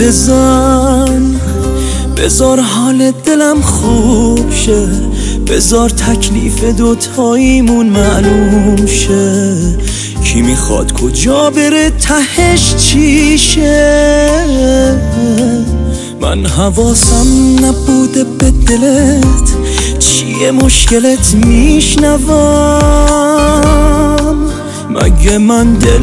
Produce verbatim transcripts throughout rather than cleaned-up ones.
بزن، بذار حال دلم خوب شه، بذار تکلیف دوتاییمون معلوم شه. کی میخواد کجا بره تهش چیشه؟ من حواسم نبوده به دلت، چیه مشکلت میشنوم؟ مگه من دل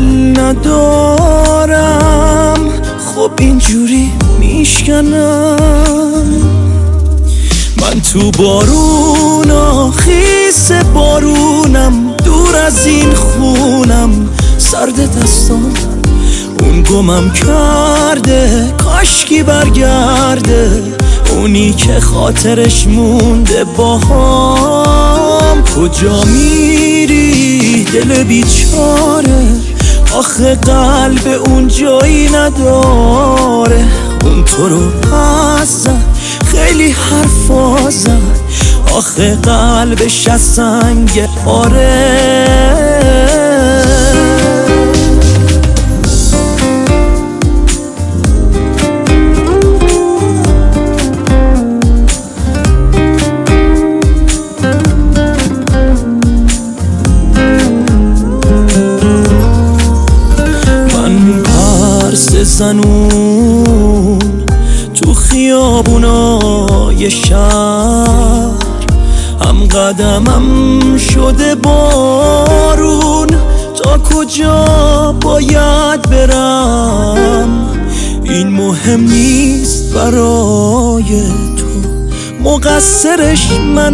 ندارم؟ خب اینجوری میشکنم. من تو بارون خیس بارونم، دور از این خونم، سرد دستان اون گمم کرده، کاشکی برگرده اونی که خاطرش مونده باهام. کجا میری دل بیچاره؟ آخه قلب اون جایی نداره. اون تو رو پس زد، خیلی حرفا زد، آخه قلبش از سنگ. آره زنون تو خیابونای شهر، هم قدمم شده بارون. تا کجا باید برم؟ این مهم نیست برای تو، مقصرش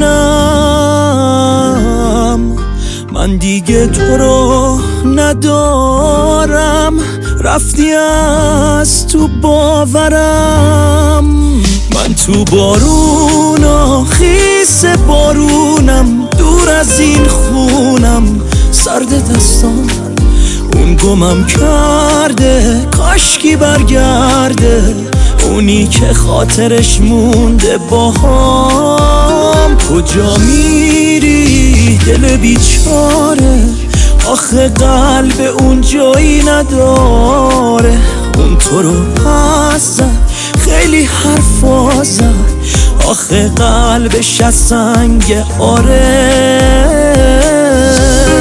منم. من دیگه تو رو ندارم، رفتی از تو باورم. من تو بارون خیس بارونم، دور از این خونم، سرد دستان اون گمم کرده، کاشکی برگرده اونی که خاطرش مونده باهام. کجا میری دل بیچاره؟ آخه قلب اون جایی نداره. اون تو رو پس زد، خیلی حرفا زد، آخه قلبش از سنگ. آره